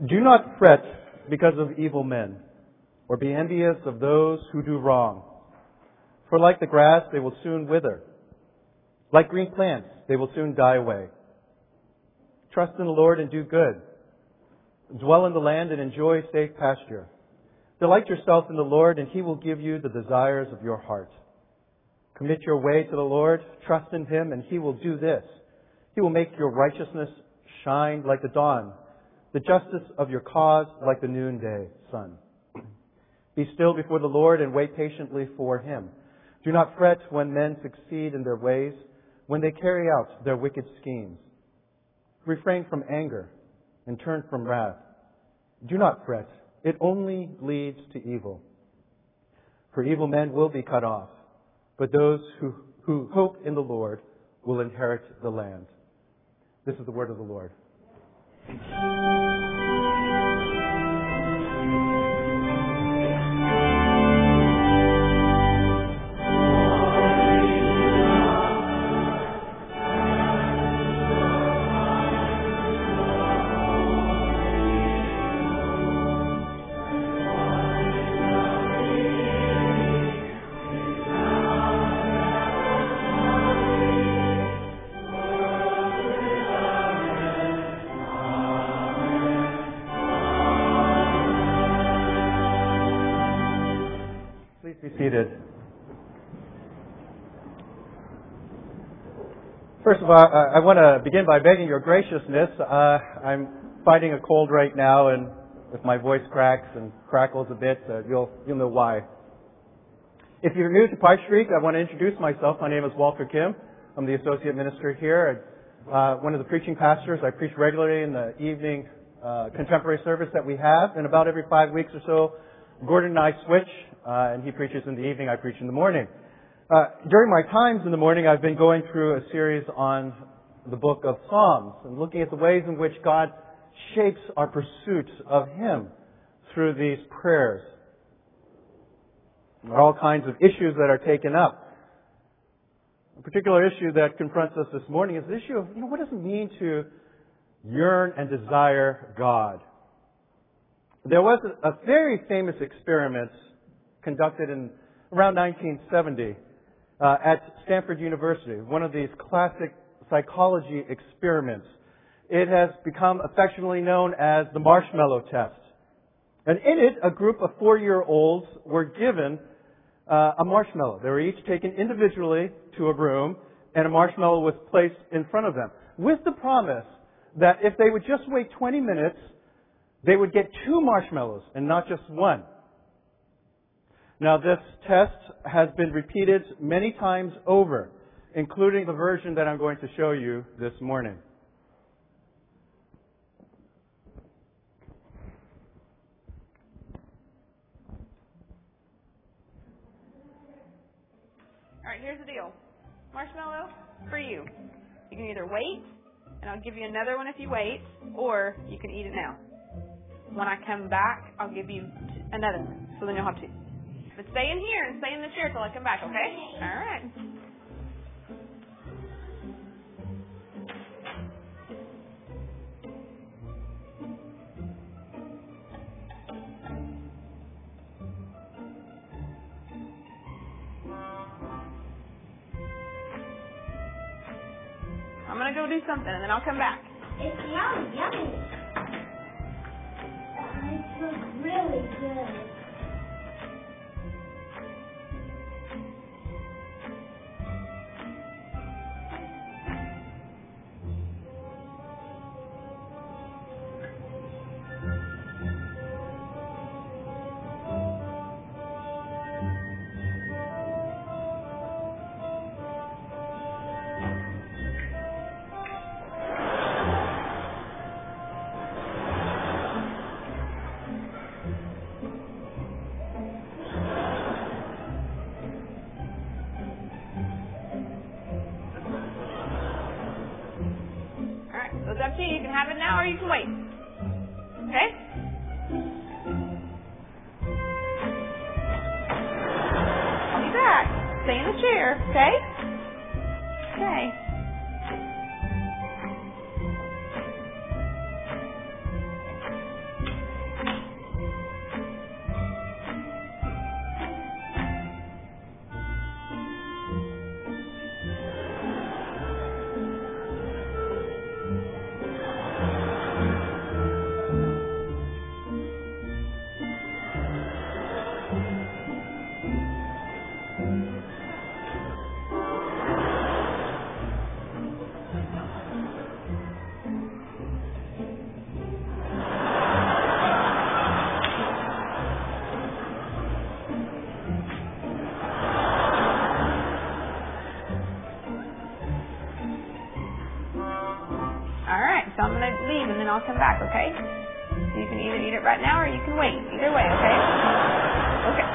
Do not fret because of evil men, or be envious of those who do wrong. For like the grass, they will soon wither. Like green plants, they will soon die away. Trust in the Lord and do good. Dwell in the land and enjoy safe pasture. Delight yourself in the Lord, and He will give you the desires of your heart. Commit your way to the Lord, trust in Him, and He will do this. He will make your righteousness shine like the dawn, the justice of your cause like the noonday sun. Be still before the Lord and wait patiently for Him. Do not fret when men succeed in their ways, when they carry out their wicked schemes. Refrain from anger and turn from wrath. Do not fret. It only leads to evil. For evil men will be cut off, but those who hope in the Lord will inherit the land. This is the word of the Lord. Be seated. First of all, I want to begin by begging your graciousness. I'm fighting a cold right now, and if my voice cracks and crackles a bit, you'll know why. If you're new to Pike Street, I want to introduce myself. My name is Walter Kim. I'm the associate minister here. One of the preaching pastors. I preach regularly in the evening contemporary service that we have, and about every 5 weeks or so, Gordon and I switch, and he preaches in the evening, I preach in the morning. During my times in the morning, I've been going through a series on the book of Psalms and looking at the ways in which God shapes our pursuit of Him through these prayers. There are all kinds of issues that are taken up. A particular issue that confronts us this morning is the issue of, what does it mean to yearn and desire God? There was a very famous experiment conducted in around 1970 at Stanford University, one of these classic psychology experiments. It has become affectionately known as the marshmallow test. And in it, a group of 4-year-olds were given a marshmallow. They were each taken individually to a room, and a marshmallow was placed in front of them, with the promise that if they would just wait 20 minutes, they would get 2 marshmallows and not just 1. Now, this test has been repeated many times over, including the version that I'm going to show you this morning. All right, here's the deal. Marshmallow for you. You can either wait, and I'll give you another one if you wait, or you can eat it now. When I come back, I'll give you another one, so then you'll have 2. But stay in here and stay in the chair till I come back, okay? All right. I'm going to go do something, and then I'll come back. It smells yummy. It smells really good. So it's up to you. You can have it now or you can wait. Okay? I'll be back. Stay in the chair, okay? Okay. So I'm going to leave and then I'll come back, okay? So you can either eat it right now or you can wait. Either way, okay? Okay.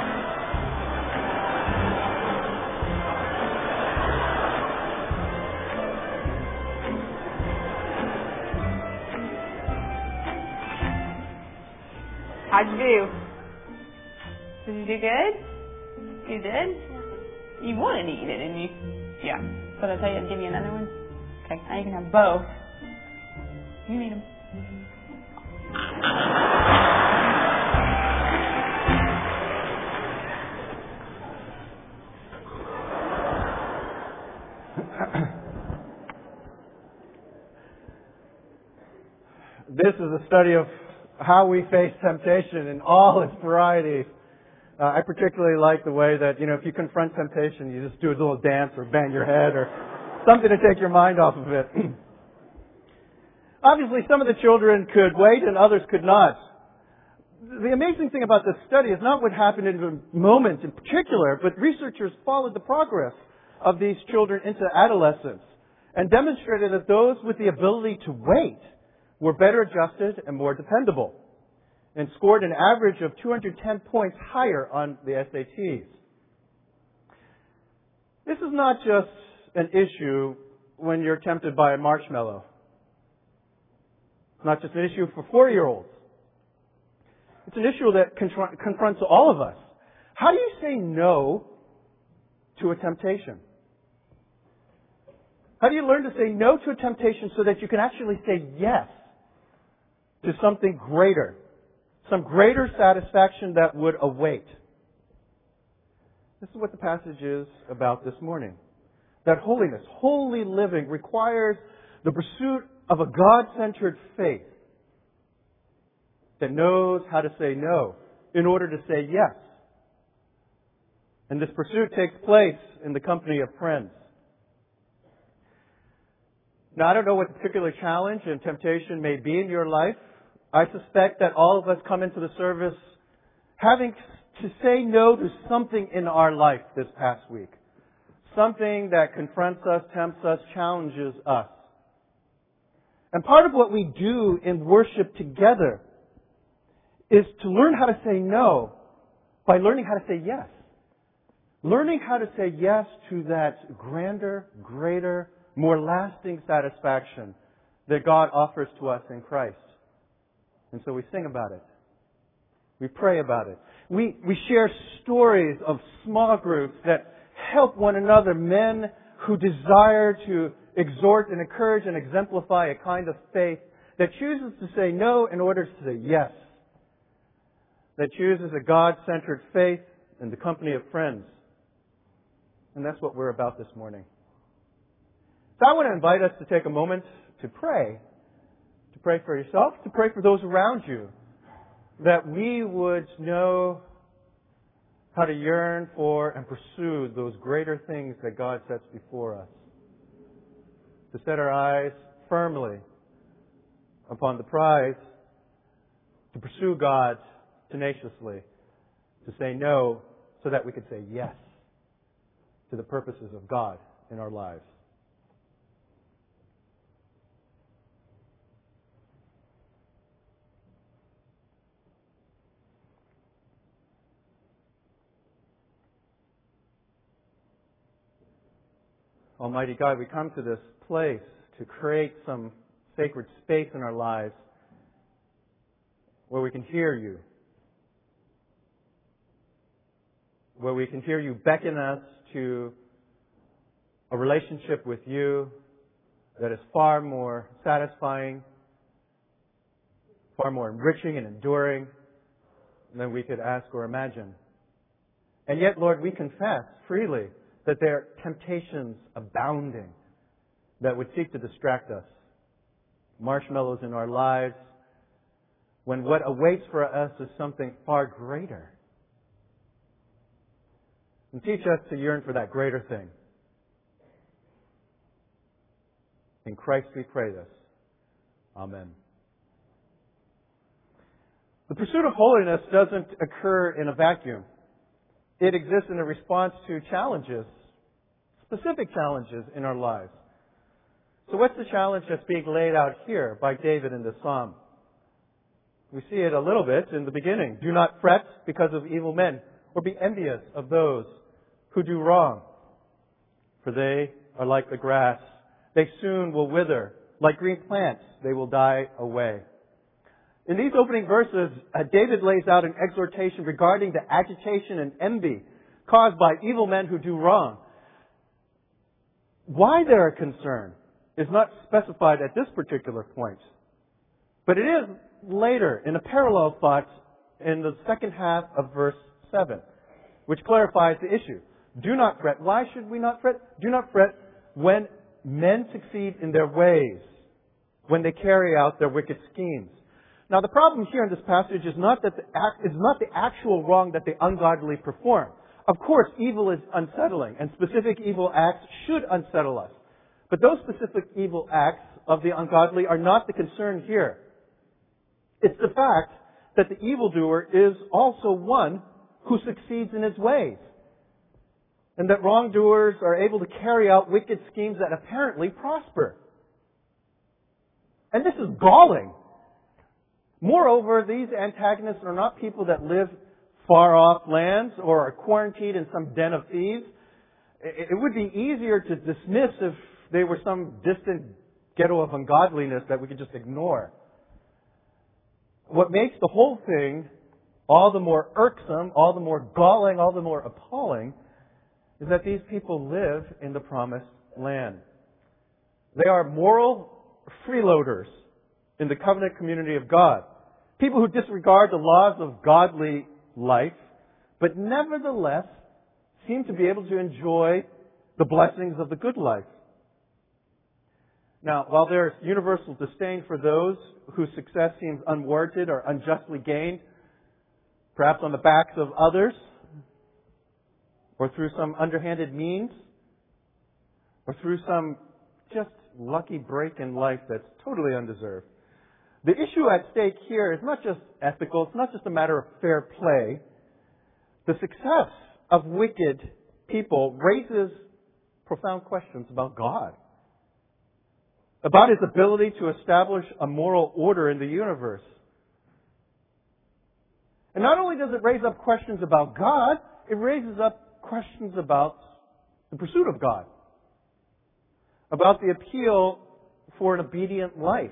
How'd you do? Did you do good? You did? You wanted to eat it, didn't you? Yeah. So did I tell you to give you another one? Okay, now you can have both. You can eat them. This is a study of how we face temptation in all its varieties. I particularly like the way that, if you confront temptation, you just do a little dance or bang your head or something to take your mind off of it. Obviously, some of the children could wait and others could not. The amazing thing about this study is not what happened in the moment in particular, but researchers followed the progress of these children into adolescence and demonstrated that those with the ability to wait were better adjusted and more dependable, and scored an average of 210 points higher on the SATs. This is not just an issue when you're tempted by a marshmallow. It's not just an issue for 4-year-olds. It's an issue that confronts all of us. How do you say no to a temptation? How do you learn to say no to a temptation so that you can actually say yes to something greater? Some greater satisfaction that would await. This is what the passage is about this morning. That holiness, holy living, requires the pursuit of a God-centered faith that knows how to say no in order to say yes. And this pursuit takes place in the company of friends. Now, I don't know what the particular challenge and temptation may be in your life. I suspect that all of us come into the service having to say no to something in our life this past week. Something that confronts us, tempts us, challenges us. And part of what we do in worship together is to learn how to say no by learning how to say yes. Learning how to say yes to that grander, greater, more lasting satisfaction that God offers to us in Christ. And so we sing about it. We pray about it. We share stories of small groups that help one another, men who desire to exhort and encourage and exemplify a kind of faith that chooses to say no in order to say yes. That chooses a God-centered faith in the company of friends. And that's what we're about this morning. So I want to invite us to take a moment to pray. To pray for yourself, to pray for those around you. That we would know how to yearn for and pursue those greater things that God sets before us. To set our eyes firmly upon the prize. To pursue God tenaciously. To say no so that we could say yes to the purposes of God in our lives. Almighty God, we come to this place to create some sacred space in our lives where we can hear you. Where we can hear you beckon us to a relationship with you that is far more satisfying, far more enriching and enduring than we could ask or imagine. And yet, Lord, we confess freely that there are temptations abounding that would seek to distract us. Marshmallows in our lives, when what awaits for us is something far greater. And teach us to yearn for that greater thing. In Christ we pray this. Amen. The pursuit of holiness doesn't occur in a vacuum. It exists in a response to challenges, specific challenges in our lives. So what's the challenge that's being laid out here by David in this psalm? We see it a little bit in the beginning. Do not fret because of evil men, or be envious of those who do wrong. For they are like the grass. They soon will wither. Like green plants, they will die away. In these opening verses, David lays out an exhortation regarding the agitation and envy caused by evil men who do wrong. Why they're a concern is not specified at this particular point. But it is later in a parallel thought in the second half of verse 7, which clarifies the issue. Do not fret. Why should we not fret? Do not fret when men succeed in their ways, when they carry out their wicked schemes. Now the problem here in this passage is not the actual wrong that the ungodly perform. Of course, evil is unsettling, and specific evil acts should unsettle us. But those specific evil acts of the ungodly are not the concern here. It's the fact that the evildoer is also one who succeeds in his ways. And that wrongdoers are able to carry out wicked schemes that apparently prosper. And this is galling. Moreover, these antagonists are not people that live far off lands or are quarantined in some den of thieves. It would be easier to dismiss if they were some distant ghetto of ungodliness that we could just ignore. What makes the whole thing all the more irksome, all the more galling, all the more appalling is that these people live in the promised land. They are moral freeloaders in the covenant community of God. People who disregard the laws of godly life, but nevertheless seem to be able to enjoy the blessings of the good life. Now, while there is universal disdain for those whose success seems unwarranted or unjustly gained, perhaps on the backs of others, or through some underhanded means, or through some just lucky break in life that's totally undeserved. The issue at stake here is not just ethical, it's not just a matter of fair play. The success of wicked people raises profound questions about God, about His ability to establish a moral order in the universe. And not only does it raise up questions about God, it raises up questions about the pursuit of God, about the appeal for an obedient life.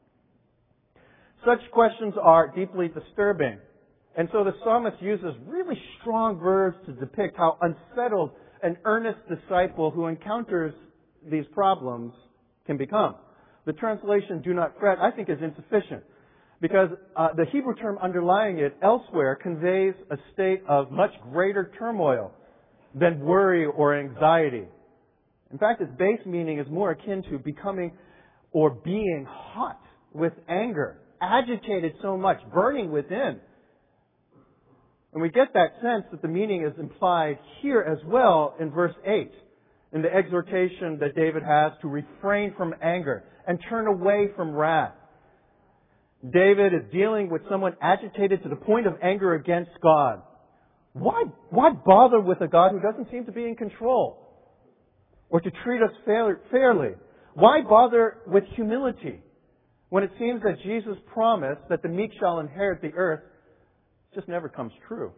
Such questions are deeply disturbing. And so the psalmist uses really strong verbs to depict how unsettled an earnest disciple who encounters these problems can become. The translation, do not fret, I think is insufficient because the Hebrew term underlying it elsewhere conveys a state of much greater turmoil than worry or anxiety. In fact, its base meaning is more akin to becoming or being hot with anger, agitated so much, burning within. And we get that sense that the meaning is implied here as well in verse 8, in the exhortation that David has to refrain from anger and turn away from wrath. David is dealing with someone agitated to the point of anger against God. Why bother with a God who doesn't seem to be in control or to treat us fairly? Why bother with humility when it seems that Jesus' promise that the meek shall inherit the earth just never comes true?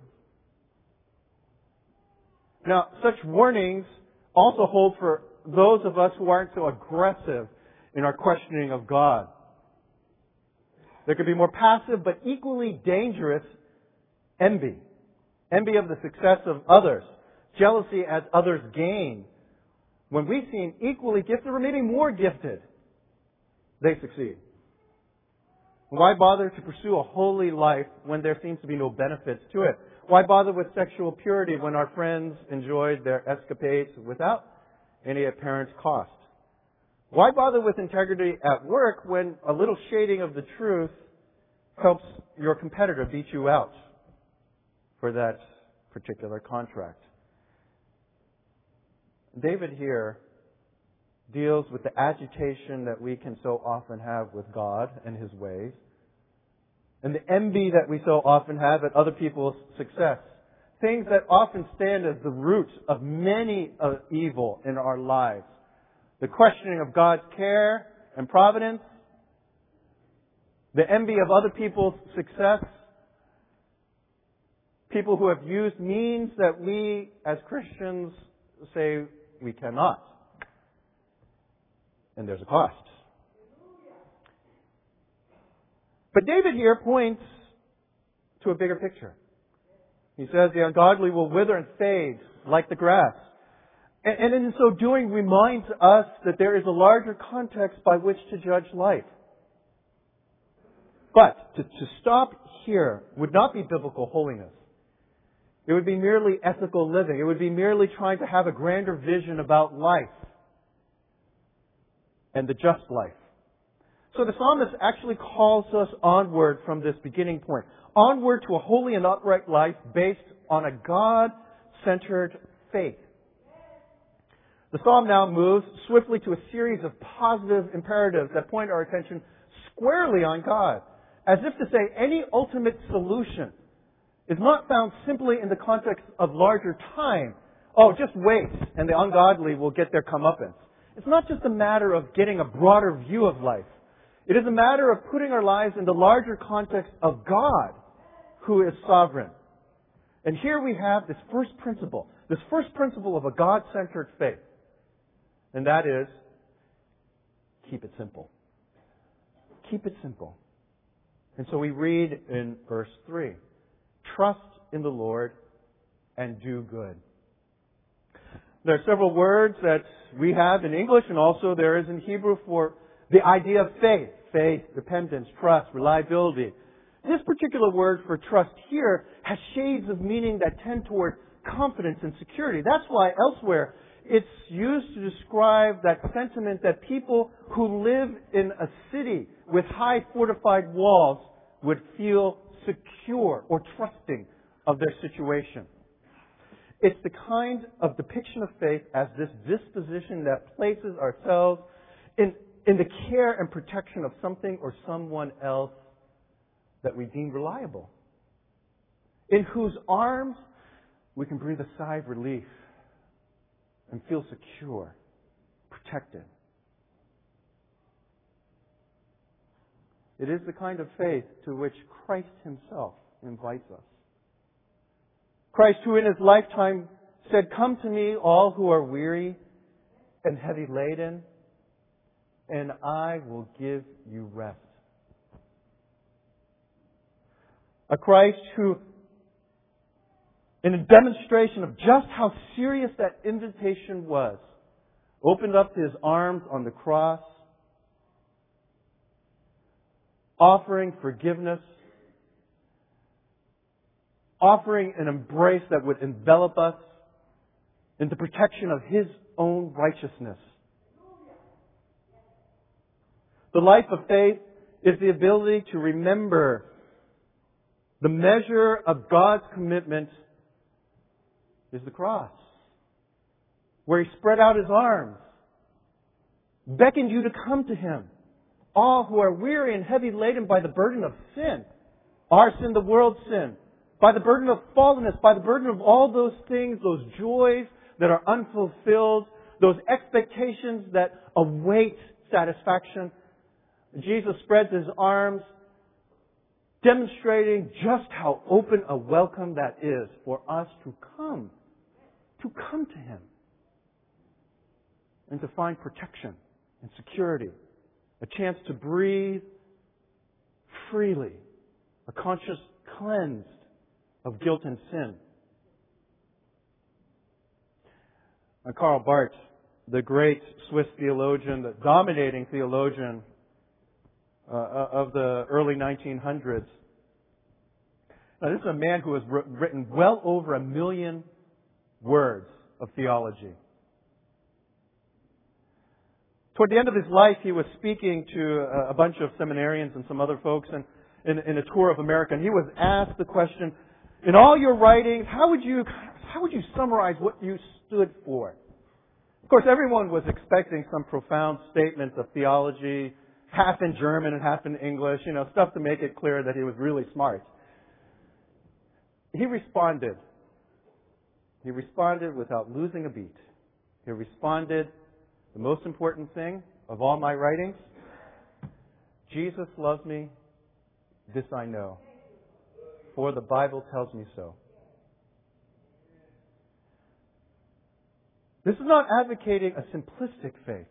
Now, such warnings also hold for those of us who aren't so aggressive in our questioning of God. There could be more passive but equally dangerous envy. Envy of the success of others. Jealousy as others gain. When we seem equally gifted or maybe more gifted, they succeed. Why bother to pursue a holy life when there seems to be no benefits to it? Why bother with sexual purity when our friends enjoyed their escapades without any apparent cost? Why bother with integrity at work when a little shading of the truth helps your competitor beat you out for that particular contract? David here deals with the agitation that we can so often have with God and His ways, and the envy that we so often have at other people's success. Things that often stand as the root of many evil in our lives. the questioning of God's care and providence, the envy of other people's success, people who have used means that we as Christians say we cannot. And there's a cost. But David here points to a bigger picture. He says the ungodly will wither and fade like the grass. And in so doing reminds us that there is a larger context by which to judge life. But to stop here would not be biblical holiness. It would be merely ethical living. It would be merely trying to have a grander vision about life and the just life. So the psalmist actually calls us onward from this beginning point. Onward to a holy and upright life based on a God-centered faith. The psalm now moves swiftly to a series of positive imperatives that point our attention squarely on God, as if to say any ultimate solution is not found simply in the context of larger time. Oh, just wait, and the ungodly will get their comeuppance. It's not just a matter of getting a broader view of life. It is a matter of putting our lives in the larger context of God, who is sovereign. And here we have this first principle of a God-centered faith. And that is, keep it simple. Keep it simple. And so we read in verse 3, trust in the Lord and do good. There are several words that we have in English and also there is in Hebrew for the idea of faith. Faith, dependence, trust, reliability. This particular word for trust here has shades of meaning that tend toward confidence and security. That's why elsewhere it's used to describe that sentiment that people who live in a city with high fortified walls would feel secure or trusting of their situation. It's the kind of depiction of faith as this disposition that places ourselves in the care and protection of something or someone else that we deem reliable, in whose arms we can breathe a sigh of relief and feel secure, protected. It is the kind of faith to which Christ Himself invites us. Christ, who in His lifetime said, "Come to me, all who are weary and heavy laden, and I will give you rest." A Christ who, in a demonstration of just how serious that invitation was, opened up His arms on the cross, offering forgiveness, offering an embrace that would envelop us in the protection of His own righteousness. The life of faith is the ability to remember the measure of God's commitment is the cross, where He spread out His arms, beckoned you to come to Him, all who are weary and heavy laden by the burden of sin, our sin, the world's sin, by the burden of fallenness, by the burden of all those things, those joys that are unfulfilled, those expectations that await satisfaction. Jesus spreads His arms, demonstrating just how open a welcome that is for us to come to Him and to find protection and security, a chance to breathe freely, a conscience cleansed of guilt and sin. Karl Barth, the great Swiss theologian, the dominating theologian of the early 1900s. Now, this is a man who has written well over 1 million words of theology. Toward the end of his life, he was speaking to a bunch of seminarians and some other folks in a tour of America, and he was asked the question, in all your writings, how would you summarize what you stood for? Of course, everyone was expecting some profound statements of theology, half in German and half in English, stuff to make it clear that he was really smart. He responded. He responded without losing a beat. He responded the most important thing of all my writings, Jesus loves me, this I know, for the Bible tells me so. This is not advocating a simplistic faith.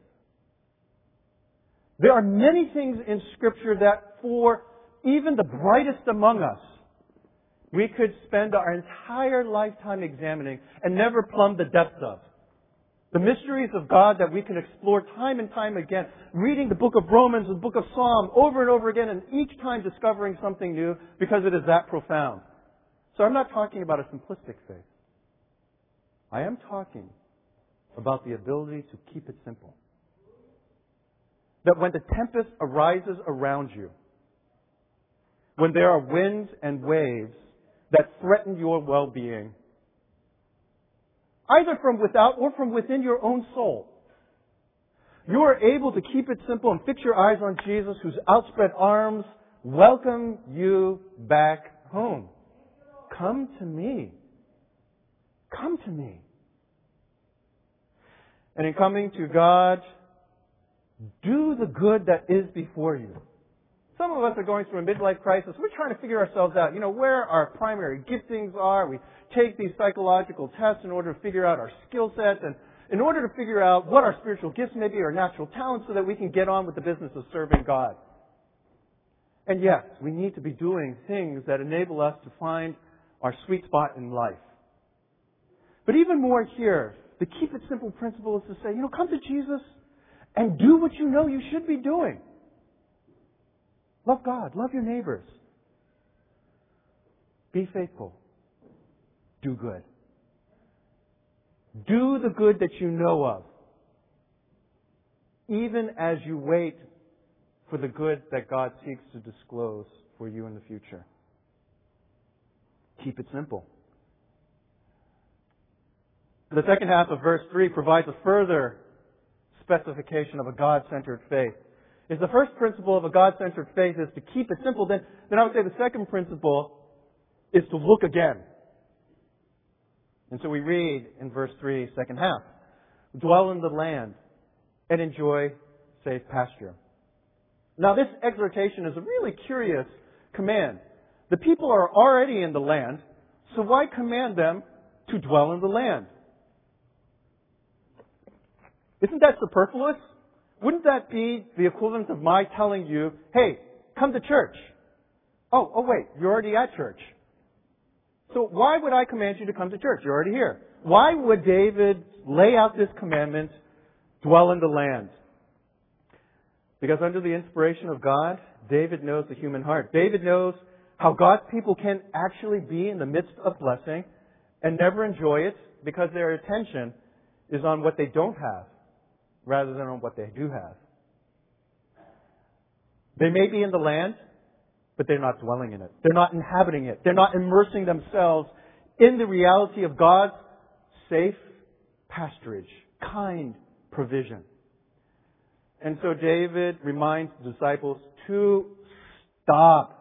There are many things in Scripture that for even the brightest among us, we could spend our entire lifetime examining and never plumb the depths of. The mysteries of God that we can explore time and time again, reading the book of Romans and the book of Psalm over and over again, and each time discovering something new because it is that profound. So I'm not talking about a simplistic faith. I am talking about the ability to keep it simple. That when the tempest arises around you, when there are winds and waves that threaten your well-being, either from without or from within your own soul, you are able to keep it simple and fix your eyes on Jesus, whose outspread arms welcome you back home. Come to me. Come to me. And in coming to God, do the good that is before you. Some of us are going through a midlife crisis. We're trying to figure ourselves out, where our primary giftings are. We take these psychological tests in order to figure out our skill sets and in order to figure out what our spiritual gifts may be, our natural talents, so that we can get on with the business of serving God. And yes, we need to be doing things that enable us to find our sweet spot in life. But even more here, the keep it simple principle is to say, come to Jesus and do what you know you should be doing. Love God. Love your neighbors. Be faithful. Do good. Do the good that you know of, even as you wait for the good that God seeks to disclose for you in the future. Keep it simple. The second half of verse 3 provides a further specification of a God-centered faith. If the first principle of a God-centered faith is to keep it simple, then I would say the second principle is to look again. And so we read in verse 3, second half, dwell in the land and enjoy safe pasture. Now this exhortation is a really curious command. The people are already in the land, so why command them to dwell in the land? Isn't that superfluous? Wouldn't that be the equivalent of my telling you, hey, come to church? Oh, wait, you're already at church. So why would I command you to come to church? You're already here. Why would David lay out this commandment, dwell in the land? Because under the inspiration of God, David knows the human heart. David knows how God's people can actually be in the midst of blessing and never enjoy it because their attention is on what they don't have rather than on what they do have. They may be in the land, but they're not dwelling in it. They're not inhabiting it. They're not immersing themselves in the reality of God's safe pasturage, kind provision. And so David reminds the disciples to stop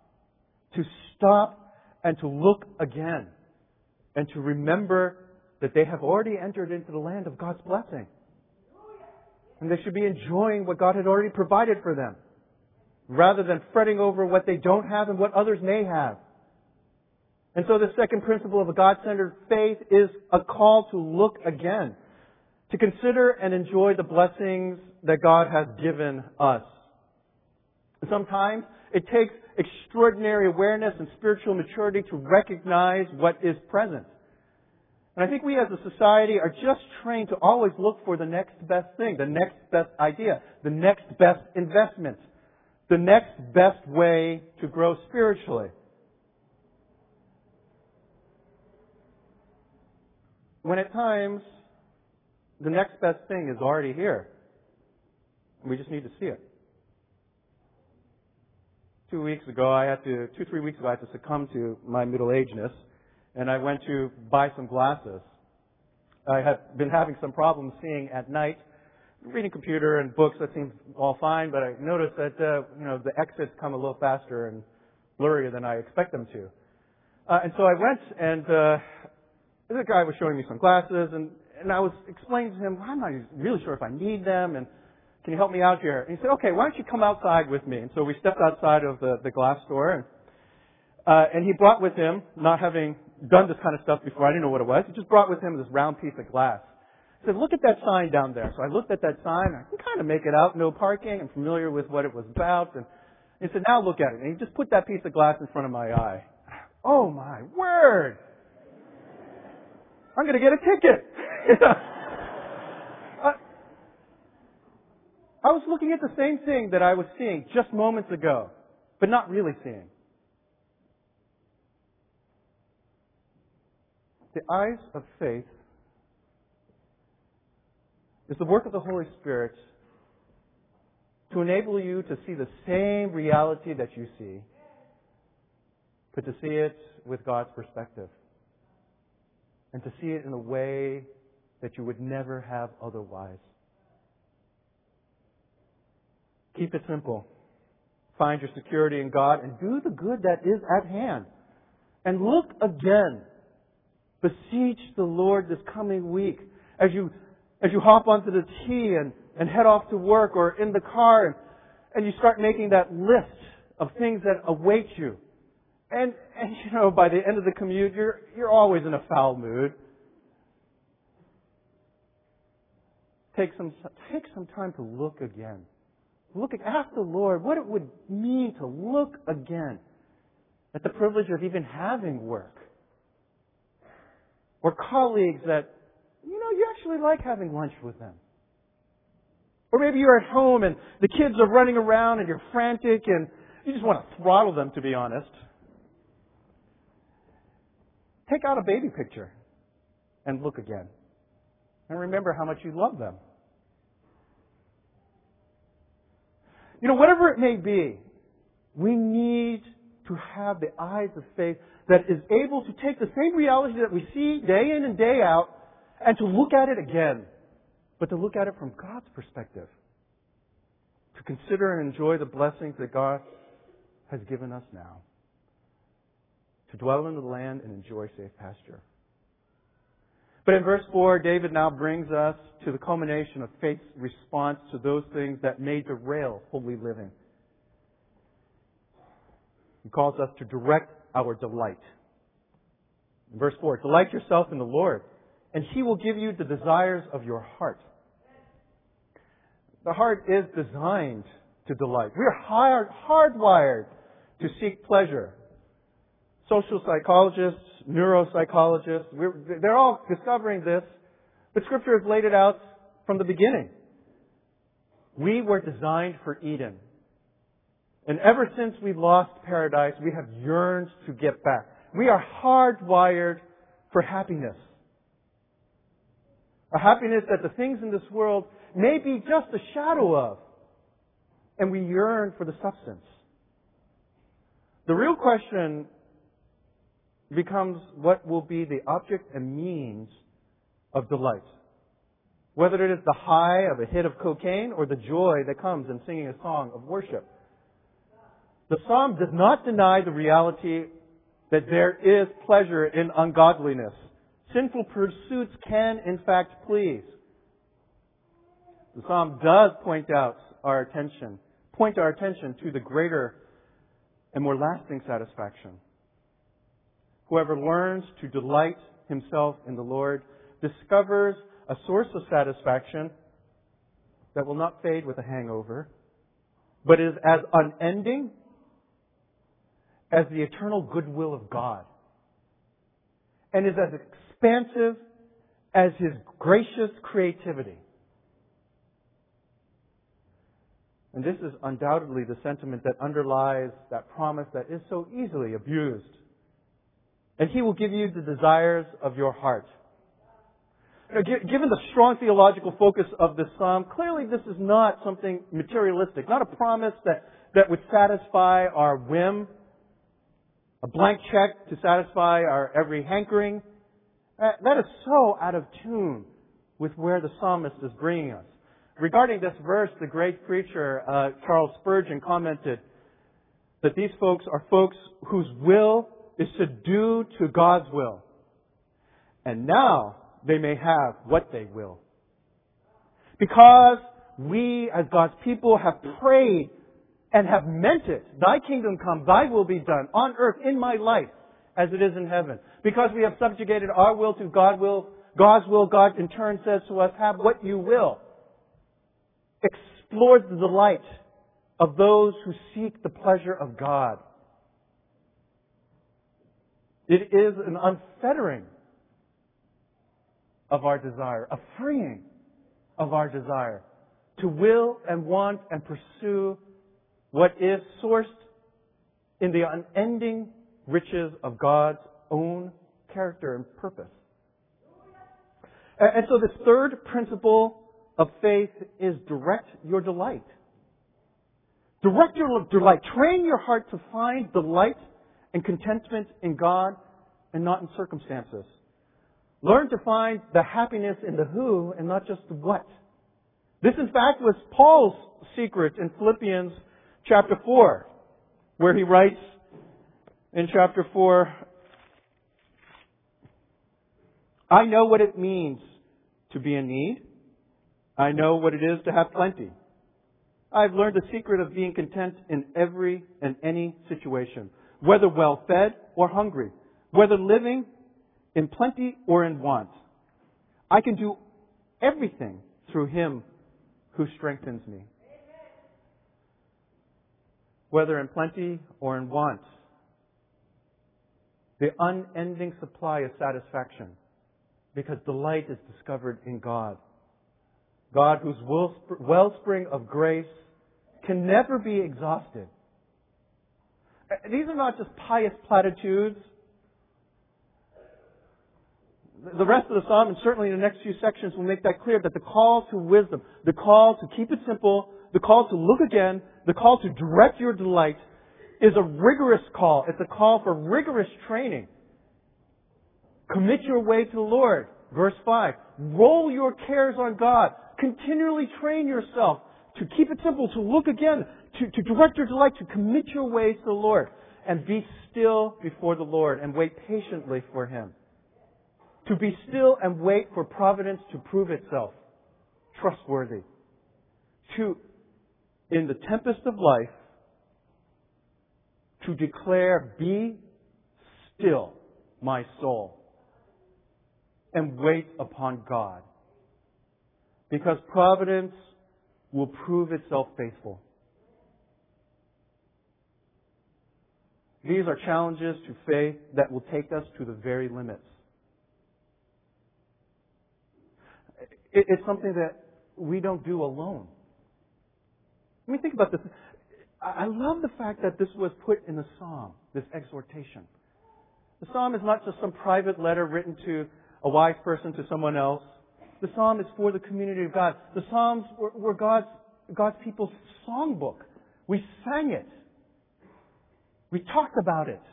and to look again and to remember that they have already entered into the land of God's blessing. And they should be enjoying what God had already provided for them, rather than fretting over what they don't have and what others may have. And so the second principle of a God-centered faith is a call to look again, to consider and enjoy the blessings that God has given us. Sometimes it takes extraordinary awareness and spiritual maturity to recognize what is present. And I think we as a society are just trained to always look for the next best thing, the next best idea, the next best investment, the next best way to grow spiritually. When at times, the next best thing is already here. We just need to see it. 3 weeks ago, I had to succumb to my middle-agedness, and I went to buy some glasses. I had been having some problems seeing at night. Reading computer and books, that seems all fine, but I noticed that, the exits come a little faster and blurrier than I expect them to. And so I went, and the guy was showing me some glasses, and And I was explaining to him, I'm not really sure if I need them, and can you help me out here? And he said, okay, why don't you come outside with me? And so we stepped outside of the glass store, and he brought with him, not having done this kind of stuff before, I didn't know what it was, he just brought with him this round piece of glass. He said, look at that sign down there. So I looked at that sign, I can kind of make it out, no parking, I'm familiar with what it was about, and he said, now look at it. And he just put that piece of glass in front of my eye. Oh my word! I'm going to get a ticket! I was looking at the same thing that I was seeing just moments ago, but not really seeing. The eyes of faith is the work of the Holy Spirit to enable you to see the same reality that you see, but to see it with God's perspective. And to see it in a way that you would never have otherwise. Keep it simple. Find your security in God and do the good that is at hand. And look again. Beseech the Lord this coming week as you hop onto the T and head off to work or in the car and you start making that list of things that await you. And by the end of the commute, you're always in a foul mood. Take some time to look again. Ask the Lord what it would mean to look again at the privilege of even having work. Or colleagues that, you actually like having lunch with them. Or maybe you're at home and the kids are running around and you're frantic and you just want to throttle them, to be honest. Take out a baby picture and look again. And remember how much you love them. Whatever it may be, we need to have the eyes of faith that is able to take the same reality that we see day in and day out and to look at it again, but to look at it from God's perspective. To consider and enjoy the blessings that God has given us now. To dwell in the land and enjoy safe pasture. But in verse 4, David now brings us to the culmination of faith's response to those things that may derail holy living. He calls us to direct our delight. In verse 4, delight yourself in the Lord, and He will give you the desires of your heart. The heart is designed to delight. We are hardwired to seek pleasure. Social psychologists, neuropsychologists, they're all discovering this, but Scripture has laid it out from the beginning. We were designed for Eden. And ever since we lost paradise, we have yearned to get back. We are hardwired for happiness. A happiness that the things in this world may be just a shadow of. And we yearn for the substance. The real question becomes what will be the object and means of delight. Whether it is the high of a hit of cocaine or the joy that comes in singing a song of worship. The psalm does not deny the reality that there is pleasure in ungodliness. Sinful pursuits can, in fact, please. The psalm does point our attention to the greater and more lasting satisfaction. Whoever learns to delight himself in the Lord discovers a source of satisfaction that will not fade with a hangover, but is as unending as the eternal goodwill of God, and is as expansive as His gracious creativity. And this is undoubtedly the sentiment that underlies that promise that is so easily abused. And He will give you the desires of your heart. Given the strong theological focus of this psalm, clearly this is not something materialistic, not a promise that would satisfy our whim, a blank check to satisfy our every hankering. That is so out of tune with where the psalmist is bringing us. Regarding this verse, the great preacher Charles Spurgeon commented that these folks are folks whose will is to do to God's will. And now, they may have what they will. Because we, as God's people, have prayed and have meant it. Thy kingdom come, thy will be done on earth in my life as it is in heaven. Because we have subjugated our will to God's will, God in turn says to us, have what you will. Explore the delight of those who seek the pleasure of God. It is an unfettering of our desire, a freeing of our desire to will and want and pursue what is sourced in the unending riches of God's own character and purpose. And so this third principle of faith is direct your delight. Direct your delight. Train your heart to find delight and contentment in God and not in circumstances. Learn to find the happiness in the who and not just the what. This, in fact, was Paul's secret in Philippians chapter 4, where he writes in chapter 4, I know what it means to be in need. I know what it is to have plenty. I've learned the secret of being content in every and any situation, whether well fed or hungry, whether living in plenty or in want. I can do everything through Him who strengthens me. Whether in plenty or in want, the unending supply of satisfaction, because delight is discovered in God. God, whose wellspring of grace can never be exhausted. These are not just pious platitudes. The rest of the psalm, and certainly in the next few sections, will make that clear, that the call to wisdom, the call to keep it simple, the call to look again, the call to direct your delight is a rigorous call. It's a call for rigorous training. Commit your way to the Lord. Verse 5. Roll your cares on God. Continually train yourself to keep it simple, to look again, to direct your delight, to commit your ways to the Lord. And be still before the Lord and wait patiently for Him. To be still and wait for providence to prove itself trustworthy. To, in the tempest of life, to declare, be still, my soul, and wait upon God. Because providence will prove itself faithful. These are challenges to faith that will take us to the very limits. It's something that we don't do alone. Let me think about this. I love the fact that this was put in the psalm, this exhortation. The psalm is not just some private letter written to a wise person to someone else. The psalm is for the community of God. The psalms were God's people's songbook. We sang it. We talked about it.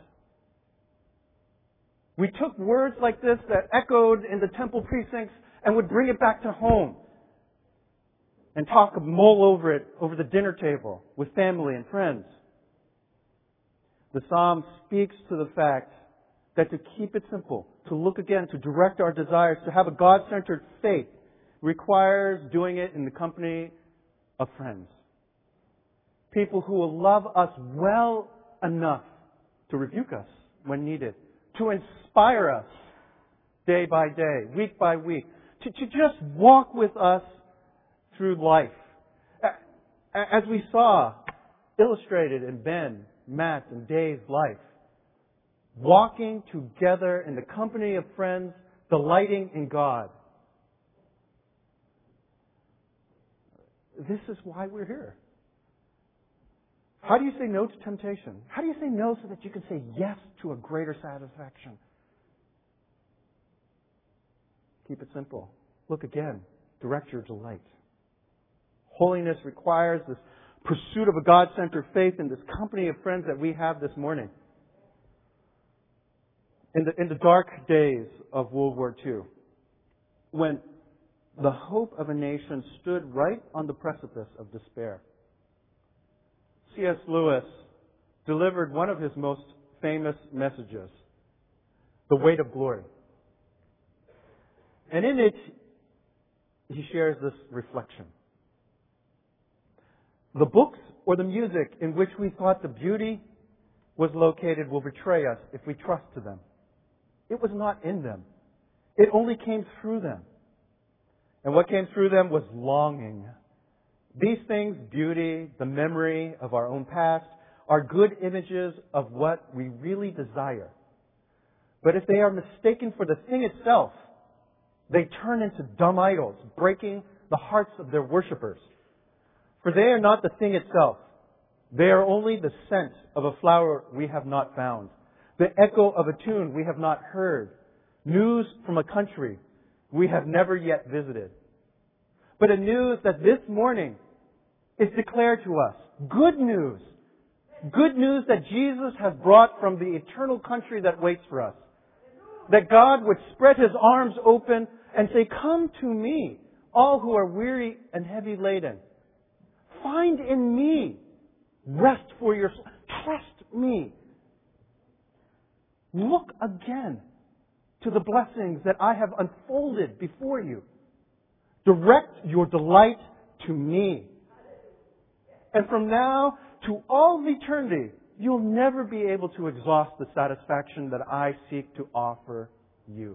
We took words like this that echoed in the temple precincts and would bring it back to home and mull over it over the dinner table with family and friends. The psalm speaks to the fact that to keep it simple, to look again, to direct our desires, to have a God-centered faith requires doing it in the company of friends. People who will love us well enough to rebuke us when needed, to inspire us day by day, week by week, to just walk with us through life. As we saw illustrated in Ben, Matt, and Dave's life, walking together in the company of friends, delighting in God. This is why we're here. How do you say no to temptation? How do you say no so that you can say yes to a greater satisfaction? Keep it simple. Look again. Direct your delight. Holiness requires this pursuit of a God-centered faith in this company of friends that we have this morning. In the dark days of World War II, when the hope of a nation stood right on the precipice of despair, C.S. Lewis delivered one of his most famous messages, The Weight of Glory. And in it, he shares this reflection. The books or the music in which we thought the beauty was located will betray us if we trust to them. It was not in them. It only came through them. And what came through them was longing. These things, beauty, the memory of our own past, are good images of what we really desire. But if they are mistaken for the thing itself, they turn into dumb idols, breaking the hearts of their worshippers. For they are not the thing itself. They are only the scent of a flower we have not found, the echo of a tune we have not heard, news from a country we have never yet visited. But a news that this morning is declared to us. Good news. Good news that Jesus has brought from the eternal country that waits for us. That God would spread His arms open and say, "Come to me, all who are weary and heavy laden. Find in me rest for your soul. Trust me. Look again to the blessings that I have unfolded before you. Direct your delight to me. And from now to all of eternity, you'll never be able to exhaust the satisfaction that I seek to offer you."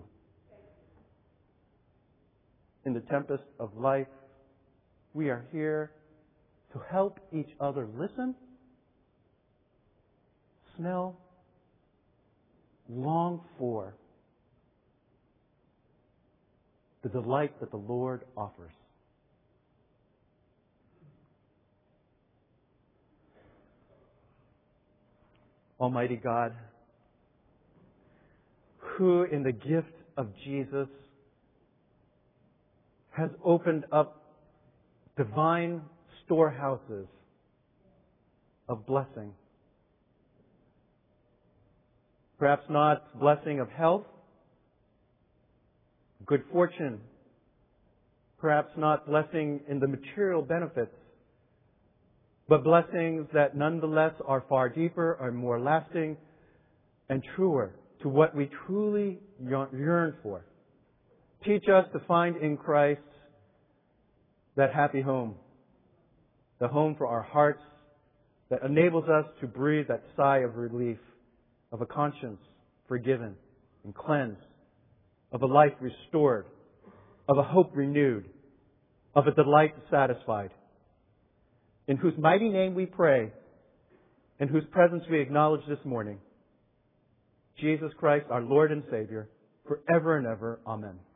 In the tempest of life, we are here to help each other listen, smell, long for the delight that the Lord offers. Almighty God, who in the gift of Jesus has opened up divine storehouses of blessing. Perhaps not blessing of health, good fortune, perhaps not blessing in the material benefits, but blessings that nonetheless are far deeper, are more lasting, and truer to what we truly yearn for. Teach us to find in Christ that happy home, the home for our hearts that enables us to breathe that sigh of relief, of a conscience forgiven and cleansed, of a life restored, of a hope renewed, of a delight satisfied. In whose mighty name we pray, in whose presence we acknowledge this morning, Jesus Christ, our Lord and Savior, forever and ever. Amen.